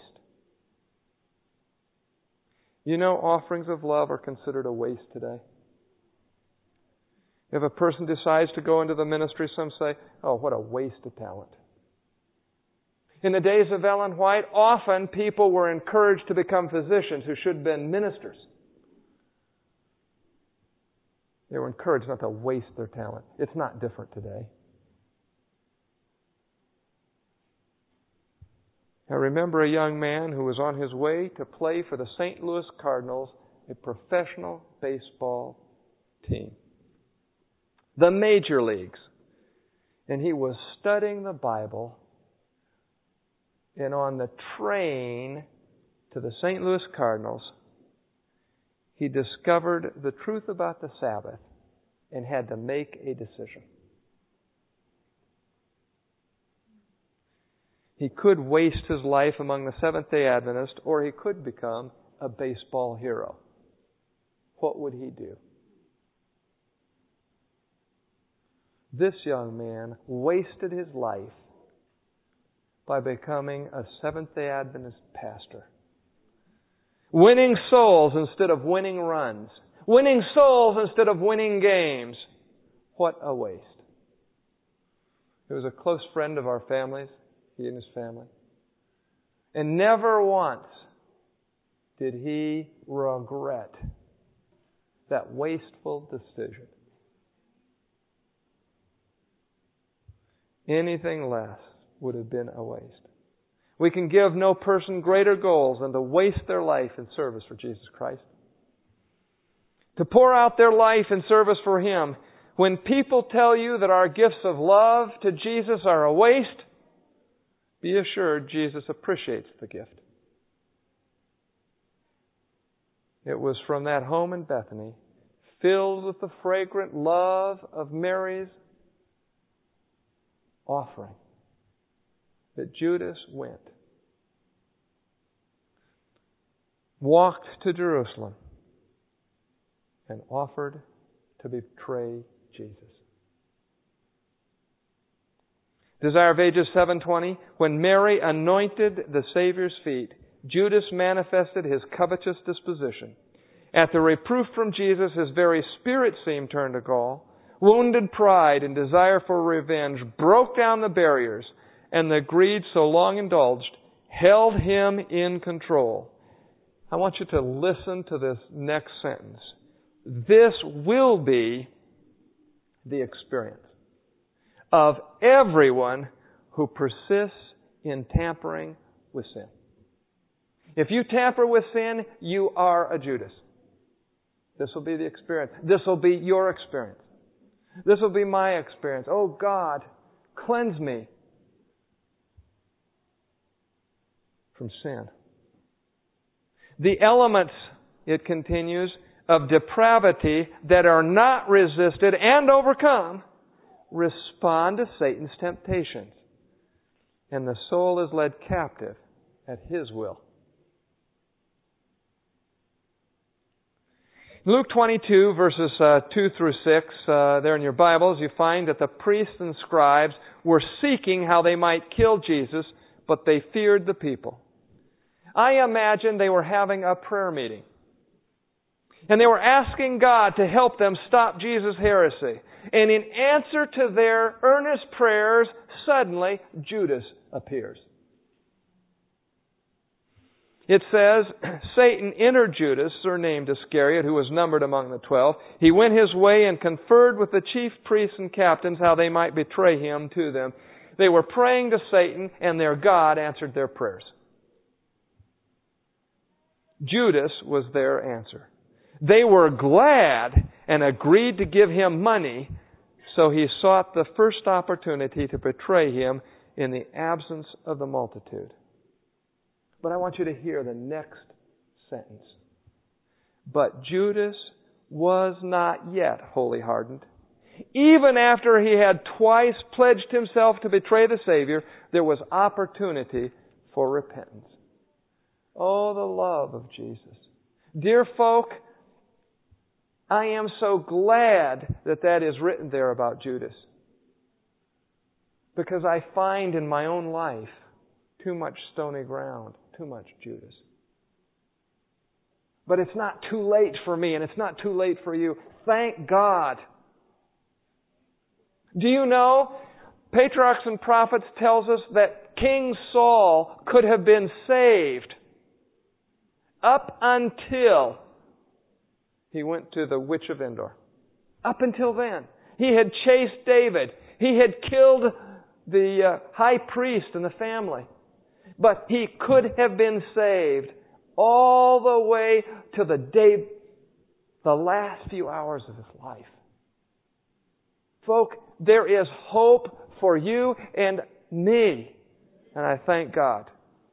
You know, offerings of love are considered a waste today. If a person decides to go into the ministry, some say, "Oh, what a waste of talent." In the days of Ellen White, often people were encouraged to become physicians who should have been ministers. They were encouraged not to waste their talent. It's not different today. I remember a young man who was on his way to play for the St. Louis Cardinals, a professional baseball team. The major leagues. And he was studying the Bible. And on the train to the St. Louis Cardinals, he discovered the truth about the Sabbath and had to make a decision. He could waste his life among the Seventh-day Adventists, or he could become a baseball hero. What would he do? This young man wasted his life by becoming a Seventh-day Adventist pastor. Winning souls instead of winning runs. Winning souls instead of winning games. What a waste. He was a close friend of our family's, he and his family. And never once did he regret that wasteful decision. Anything less would have been a waste. We can give no person greater goals than to waste their life in service for Jesus Christ. To pour out their life in service for Him. When people tell you that our gifts of love to Jesus are a waste, be assured Jesus appreciates the gift. It was from that home in Bethany, filled with the fragrant love of Mary's offering, that Judas went, walked to Jerusalem, and offered to betray Jesus. Desire of Ages 7:20, when Mary anointed the Savior's feet, Judas manifested his covetous disposition. At the reproof from Jesus, his very spirit seemed turned to gall. Wounded pride and desire for revenge broke down the barriers, and the greed so long indulged held him in control. I want you to listen to this next sentence. This will be the experience of everyone who persists in tampering with sin. If you tamper with sin, you are a Judas. This will be the experience. This will be your experience. This will be my experience. Oh God, cleanse me from sin. The elements, it continues, of depravity that are not resisted and overcome respond to Satan's temptations. And the soul is led captive at his will. Luke 22, verses 2 through 6, there in your Bibles, you find that the priests and scribes were seeking how they might kill Jesus, but they feared the people. I imagine they were having a prayer meeting. And they were asking God to help them stop Jesus' heresy. And in answer to their earnest prayers, suddenly Judas appears. It says, Satan entered Judas, surnamed Iscariot, who was numbered among the 12. He went his way and conferred with the chief priests and captains how they might betray him to them. They were praying to Satan, and their God answered their prayers. Judas was their answer. They were glad and agreed to give him money, so he sought the first opportunity to betray him in the absence of the multitude. But I want you to hear the next sentence. But Judas was not yet wholly hardened. Even after he had twice pledged himself to betray the Savior, there was opportunity for repentance. Oh, the love of Jesus. Dear folk, I am so glad that that is written there about Judas. Because I find in my own life too much stony ground, too much Judas. But it's not too late for me, and it's not too late for you. Thank God. Do you know, Patriarchs and Prophets tells us that King Saul could have been saved up until he went to the witch of Endor. Up until then. He had chased David. He had killed the high priest and the family. But he could have been saved all the way to the last few hours of his life. Folk, there is hope for you and me. And I thank God.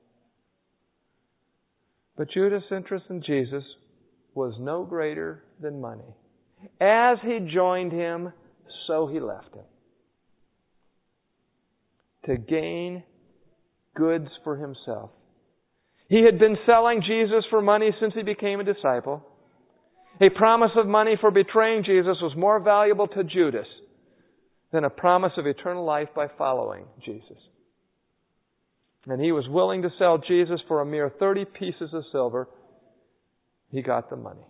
But Judas' interest in Jesus was no greater than money. As he joined him, so he left him. To gain goods for himself. He had been selling Jesus for money since he became a disciple. A promise of money for betraying Jesus was more valuable to Judas than a promise of eternal life by following Jesus. And he was willing to sell Jesus for a mere 30 pieces of silver. He got the money.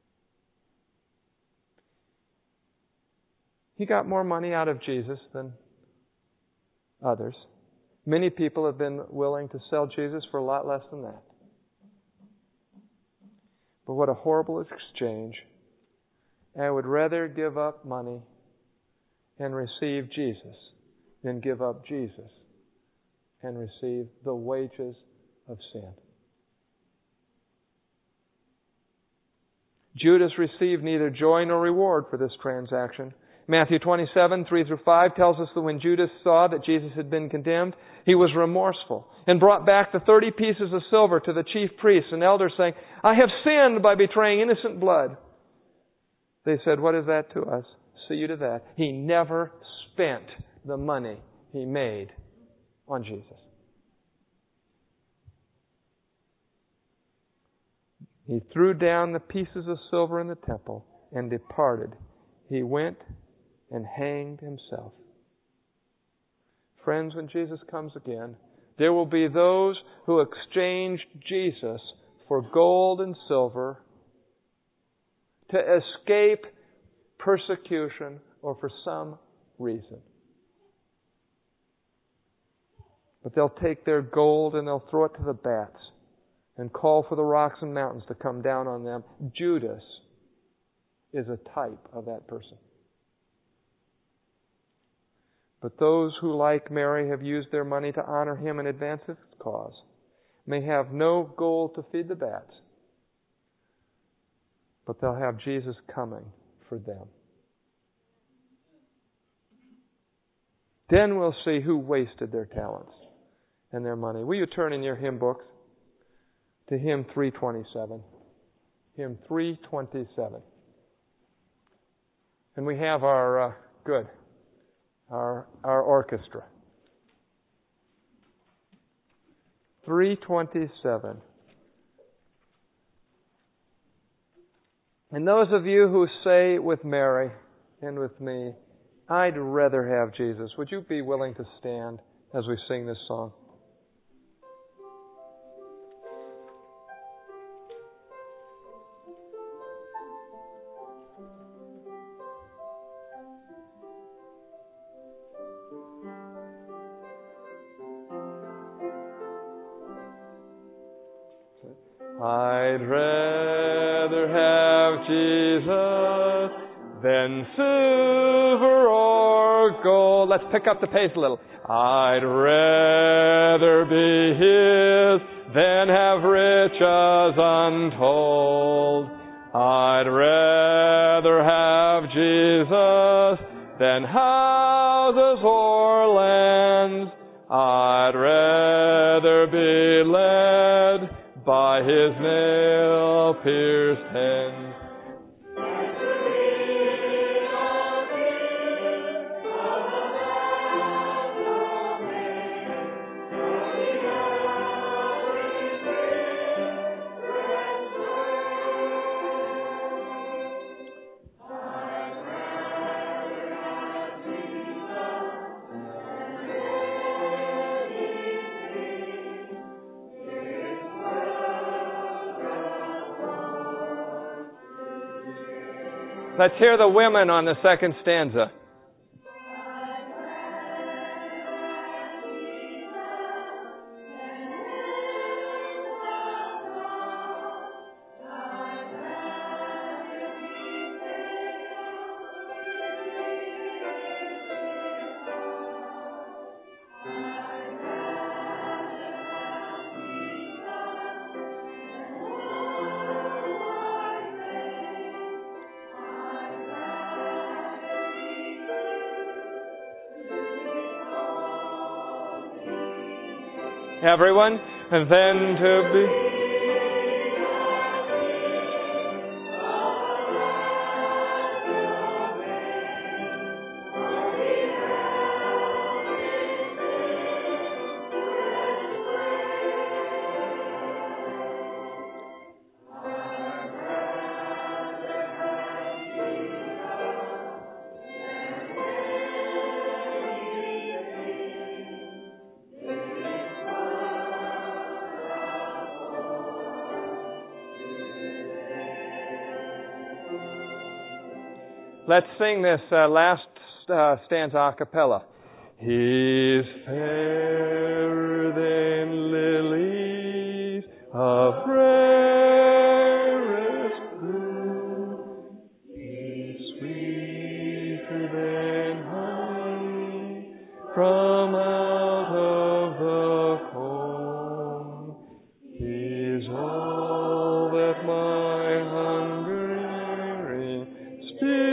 He got more money out of Jesus than others. Many people have been willing to sell Jesus for a lot less than that. But what a horrible exchange. I would rather give up money and receive Jesus than give up Jesus and receive the wages of sin. Judas received neither joy nor reward for this transaction. Matthew 27, 3 through 5 tells us that when Judas saw that Jesus had been condemned, he was remorseful and brought back the 30 pieces of silver to the chief priests and elders, saying, I have sinned by betraying innocent blood. They said, what is that to us? See you to that. He never spent the money he made on Jesus. He threw down the pieces of silver in the temple and departed. He went and hanged himself. Friends, when Jesus comes again, there will be those who exchange Jesus for gold and silver to escape persecution or for some reason. But they'll take their gold and they'll throw it to the bats and call for the rocks and mountains to come down on them. Judas is a type of that person. But those who, like Mary, have used their money to honor him in advance of his cause may have no gold to feed the bats, but they'll have Jesus coming for them. Then we'll see who wasted their talents and their money. Will you turn in your hymn books to hymn 327. Hymn 327. And we have our orchestra. 327. And those of you who say with Mary and with me, I'd rather have Jesus, would you be willing to stand as we sing this song? I'd rather have Jesus than silver or gold. Let's pick up the pace a little. I'd rather be His than have riches untold. I'd rather have Jesus than houses or lands. I'd rather be led by His nail-pierced hands. Let's hear the women on the second stanza. Everyone, and then to be... Let's sing this last stanza a cappella. He's fairer than lilies of rarest blue. He's sweeter than honey from out of the comb. He's all that my hungering spirit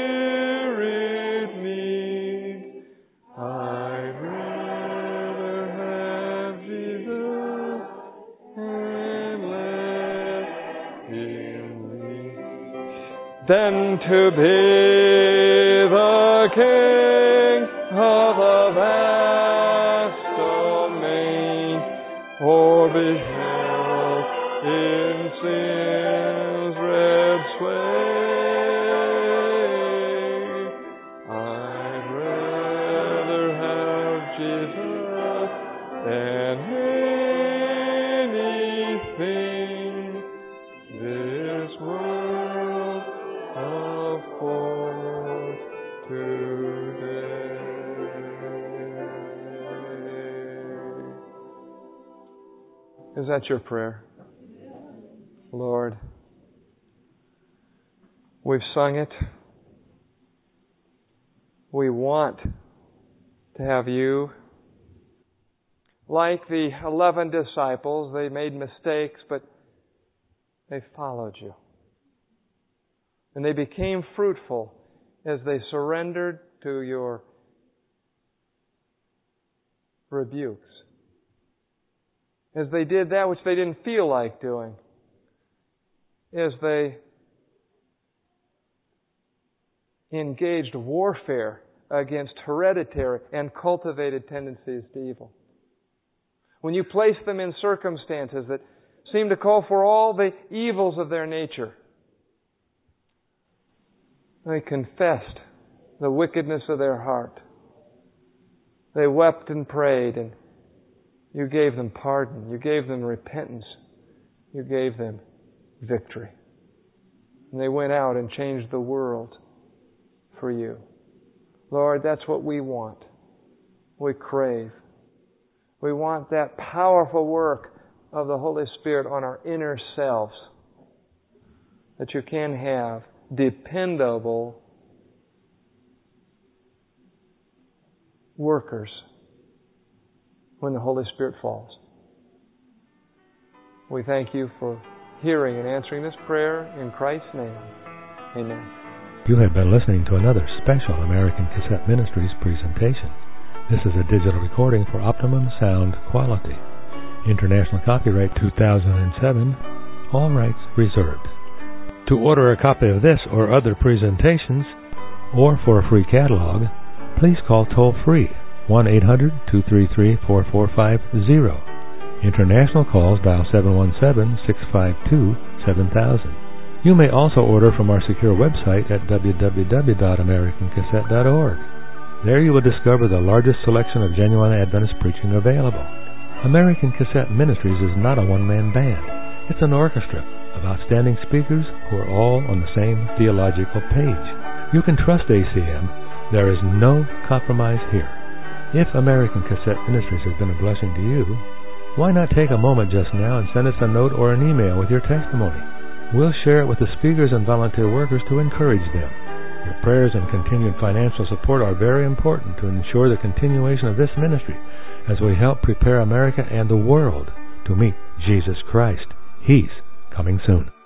than to be the king of a vast domain, or be held in sin's red sway. I'd rather have Jesus than anything this world afford today. Is that your prayer? Lord, we've sung it. We want to have you. Like the 11 disciples, they made mistakes, but they followed you. And they became fruitful as they surrendered to your rebukes. as they did that which they didn't feel like doing, as they engaged warfare against hereditary and cultivated tendencies to evil. When you place them in circumstances that seem to call for all the evils of their nature, they confessed the wickedness of their heart. They wept and prayed, and you gave them pardon. You gave them repentance. You gave them victory. And they went out and changed the world for you. Lord, that's what we want. We crave. We want that powerful work of the Holy Spirit on our inner selves, that you can have dependable workers when the Holy Spirit falls. We thank you for hearing and answering this prayer in Christ's name. Amen. You have been listening to another special American Cassette Ministries presentation. This is a digital recording for optimum sound quality. International copyright 2007. All rights reserved. To order a copy of this or other presentations, or for a free catalog, please call toll-free 1-800-233-4450. International calls dial 717-652-7000. You may also order from our secure website at www.americancassette.org. There you will discover the largest selection of genuine Adventist preaching available. American Cassette Ministries is not a one-man band. It's an orchestra of outstanding speakers who are all on the same theological page. You can trust ACM. There is no compromise here. If American Cassette Ministries has been a blessing to you, why not take a moment just now and send us a note or an email with your testimony? We'll share it with the speakers and volunteer workers to encourage them. Your prayers and continued financial support are very important to ensure the continuation of this ministry as we help prepare America and the world to meet Jesus Christ. He's coming soon.